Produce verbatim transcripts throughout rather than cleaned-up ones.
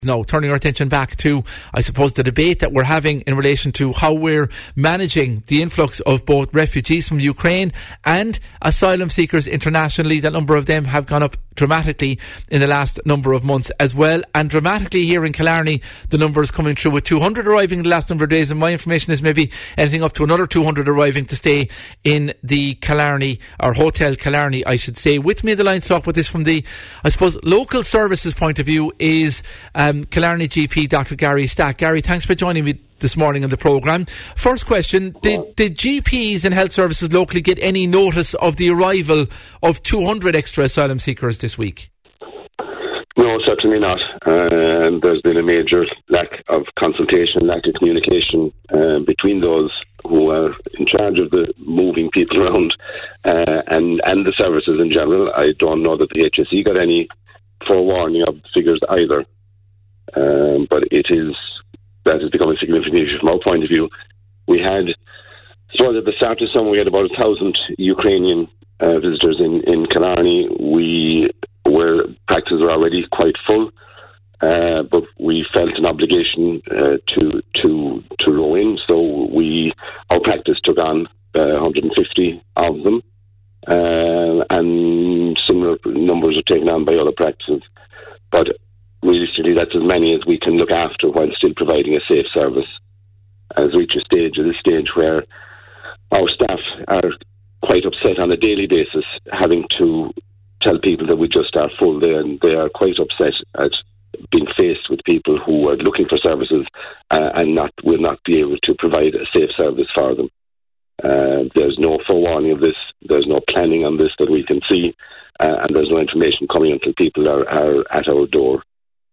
Now, turning our attention back to, I suppose, the debate that we're having in relation to how we're managing the influx of both refugees from Ukraine and asylum seekers internationally. The number of them have gone up dramatically in the last number of months as well. And dramatically here in Killarney, the number is coming through with two hundred arriving in the last number of days. And my information is maybe anything up to another two hundred arriving to stay in the Killarney, or Hotel Killarney, I should say. With me in the line to talk about this from the, I suppose, local services point of view is um, Killarney G P, Doctor Gary Stack. Gary, thanks for joining me this morning on the programme. First question, did, did G Ps and health services locally get any notice of the arrival of two hundred extra asylum seekers this week? No, certainly not. Uh, there's been a major lack of consultation, lack of communication uh, between those who are in charge of the moving people around uh, and, and the services in general. I don't know that the H S E got any forewarning of the figures either. Um, but it is, that has become a significant issue from our point of view. We had, so at the start of summer, we had about a thousand Ukrainian uh, visitors in, in Killarney. We were, practices were already quite full, uh, but we felt an obligation uh, to to to row in. So we, our practice took on uh, one hundred fifty of them, uh, and similar numbers are taken on by other practices. But realistically, that's as many as we can look after while still providing a safe service. As we reach a stage, at this stage where our staff are quite upset on a daily basis, having to tell people that we just are full there, and they are quite upset at being faced with people who are looking for services uh, and not will not be able to provide a safe service for them. Uh, there's no forewarning of this, there's no planning on this that we can see, uh, and there's no information coming until people are, are at our door.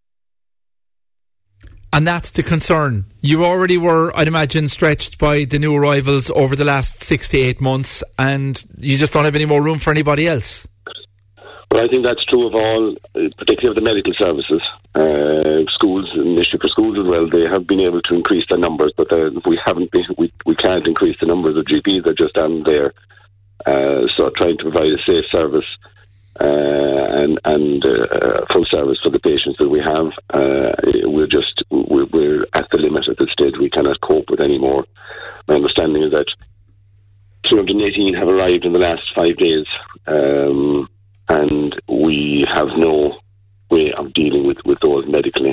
And that's the concern. You already were, I'd imagine, stretched by the new arrivals over the last six to eight months, and you just don't have any more room for anybody else. Well, I think that's true of all, particularly of the medical services. Uh, schools, an issue for schools as well, they have been able to increase their numbers, but we haven't been, we, we can't increase the numbers of G Ps, they're just aren't there. Uh, so trying to provide a safe service Uh, and and uh, full service for the patients that we have. Uh, we're just we're, we're at the limit at this stage. We cannot cope with any more. My understanding is that two hundred eighteen have arrived in the last five days, um, and we have no way of dealing with, with those medically.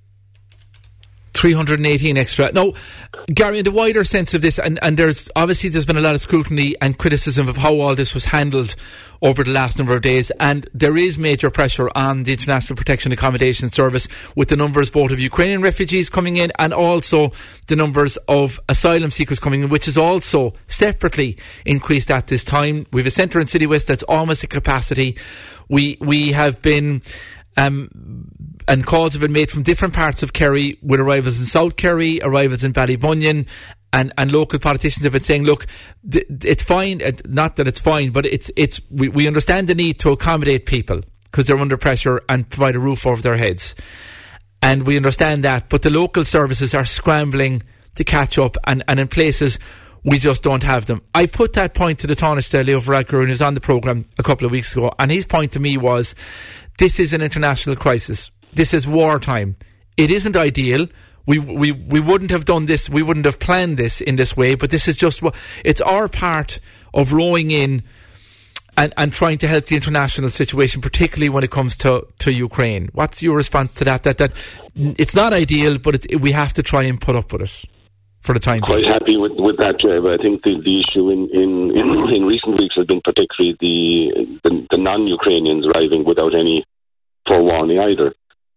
three hundred eighteen extra. Now, Gary, in the wider sense of this, and, and there's obviously there's been a lot of scrutiny and criticism of how all this was handled over the last number of days, and there is major pressure on the International Protection Accommodation Service with the numbers both of Ukrainian refugees coming in and also the numbers of asylum seekers coming in, which is also separately increased at this time. We have a centre in City West that's almost at capacity. We we have been... Um, and calls have been made from different parts of Kerry, with arrivals in South Kerry, arrivals in Ballybunion, and, and local politicians have been saying, look, th- it's fine, uh, not that it's fine, but it's it's we, we understand the need to accommodate people because they're under pressure and provide a roof over their heads. And we understand that, but the local services are scrambling to catch up, and, and in places we just don't have them. I put that point to the Taoiseach Leo Varadkar, who was on the programme a couple of weeks ago, and his point to me was, this is an international crisis. This is wartime. It isn't ideal. We we we wouldn't have done this. We wouldn't have planned this in this way. But this is just what it's our part of rowing in and, and trying to help the international situation, particularly when it comes to, to Ukraine. What's your response to that? That that it's not ideal, but it, we have to try and put up with it for the time being. Quite happy with, with that, Jeff. I think the, the issue in, in, in, in recent weeks has been particularly the the, the non-Ukrainians arriving without any forewarning either.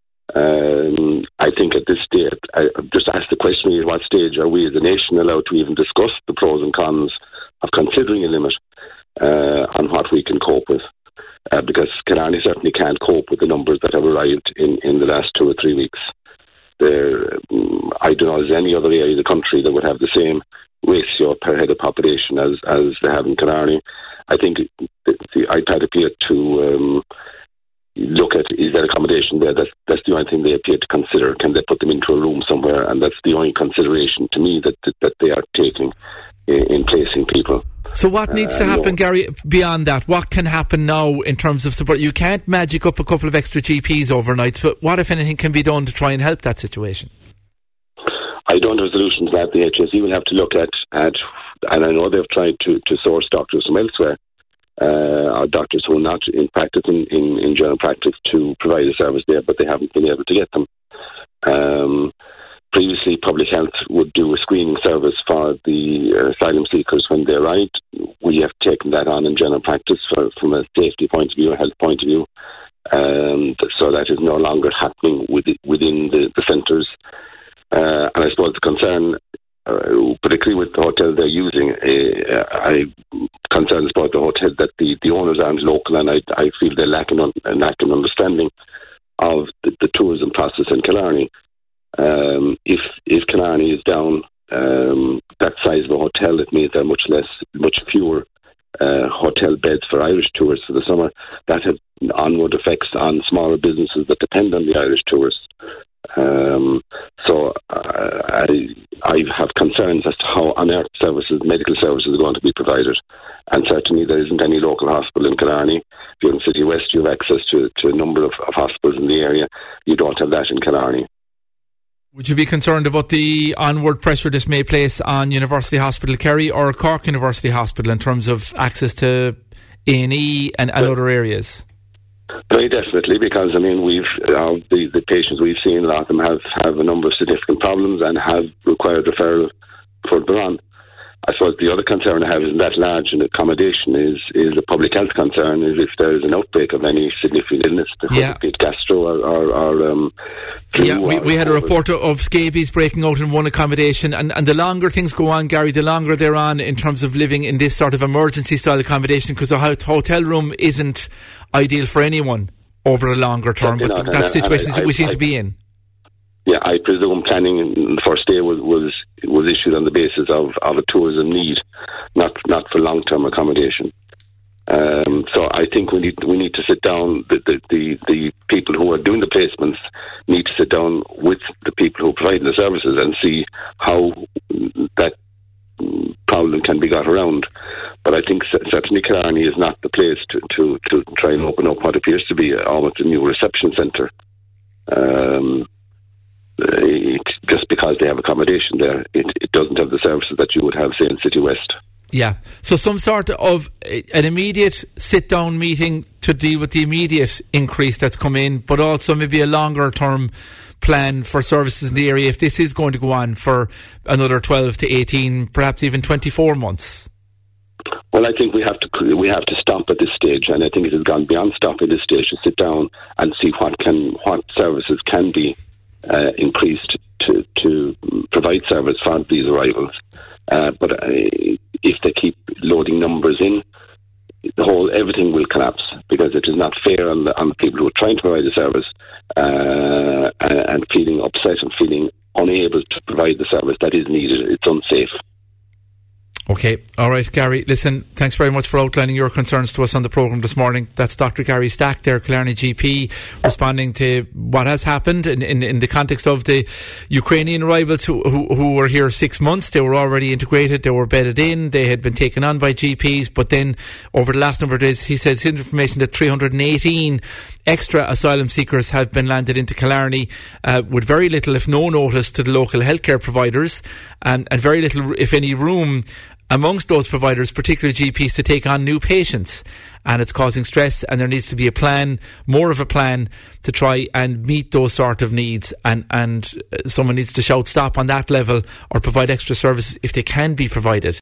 Um, I think at this stage, I just ask the question, at what stage are we as a nation allowed to even discuss the pros and cons of considering a limit uh, on what we can cope with? Uh, because Killarney certainly can't cope with the numbers that have arrived in, in the last two or three weeks. There, um, I don't know, there's any other area of the country that would have the same ratio per head of population as, as they have in Killarney. I think the, the I P A D appeared to... Um, look at, is there accommodation there? That's, that's the only thing they appear to consider. Can they put them into a room somewhere? And that's the only consideration to me that that, that they are taking in, in placing people. So what needs to happen, uh, Gary, beyond that? What can happen now in terms of support? You can't magic up a couple of extra G Ps overnight, but what, if anything, can be done to try and help that situation? I don't have solutions that. The H S E will have to look at, at and I know they've tried to, to source doctors from elsewhere, uh, or doctors who are not in practice, in, in, in general practice, to provide a service there, but they haven't been able to get them. Um, previously, Public Health would do a screening service for the uh, asylum seekers when they arrived. We have taken that on in general practice for, from a safety point of view, a health point of view. Um, so that is no longer happening within, within the, the centres. Uh, and I suppose the concern, uh, particularly with the hotel they're using, uh, I'm concerned about the hotel that the, the owners aren't local, and I, I feel they're lacking, un, lacking understanding of the, the tourism process in Killarney. Um, if if Killarney is down um, that size of a hotel, it means there are much less, much fewer uh, hotel beds for Irish tourists for the summer. That has onward effects on smaller businesses that depend on the Irish tourists. Um, so uh, I, I have concerns as to how unearthed services, medical services, are going to be provided. And certainly there isn't any local hospital in Killarney. If you're in City West, you have access to, to a number of, of hospitals in the area. You don't have that in Killarney. Would you be concerned about the onward pressure this may place on University Hospital Kerry or Cork University Hospital in terms of access to A and E and, and other areas? Very definitely, because I mean we've uh, the the patients we've seen, a lot of them have, have a number of significant problems and have required referral further on. I suppose the other concern I have isn't that large an accommodation is is a public health concern. Is if there is an outbreak of any significant illness, yeah. be it gastro or, or, or um, yeah, we, we had a report of scabies breaking out in one accommodation, and, and the longer things go on, Gary, the longer they're on in terms of living in this sort of emergency style accommodation, because a hotel room isn't ideal for anyone over a longer term, but not, that's the situation that we seem I, to be in. Yeah, I presume planning in the first day was, was was issued on the basis of, of a tourism need, not not for long term accommodation. Um, so I think we need we need to sit down. The, the the the people who are doing the placements need to sit down with the people who are providing the services and see how that problem can be got around. But I think certainly Killarney is not the place to, to, to try and open up what appears to be almost a new reception centre. Um, it, just because they have accommodation there, it, it doesn't have the services that you would have, say, in City West. Yeah, so some sort of an immediate sit-down meeting to deal with the immediate increase that's come in, but also maybe a longer-term plan for services in the area if this is going to go on for another twelve to eighteen, perhaps even twenty-four months. Well, I think we have to we have to stop at this stage, and I think it has gone beyond stop at this stage to sit down and see what can what services can be uh, increased to to provide service for these arrivals. Uh, but uh, if they keep loading numbers in, the whole everything will collapse, because it is not fair on the, on the people who are trying to provide the service uh, and, and feeling upset and feeling unable to provide the service that is needed. It's unsafe. Okay, all right, Gary, listen, thanks very much for outlining your concerns to us on the programme this morning. That's Doctor Gary Stack there, Killarney G P, responding to what has happened in, in, in the context of the Ukrainian arrivals who, who, who were here six months. They were already integrated, they were bedded in, they had been taken on by G Ps, but then over the last number of days, he said his information that three hundred eighteen extra asylum seekers have been landed into Killarney uh, with very little, if no notice, to the local healthcare providers, and, and very little, if any, room amongst those providers, particularly G Ps, to take on new patients. And it's causing stress, and there needs to be a plan, more of a plan, to try and meet those sort of needs, and, and someone needs to shout stop on that level or provide extra services if they can be provided.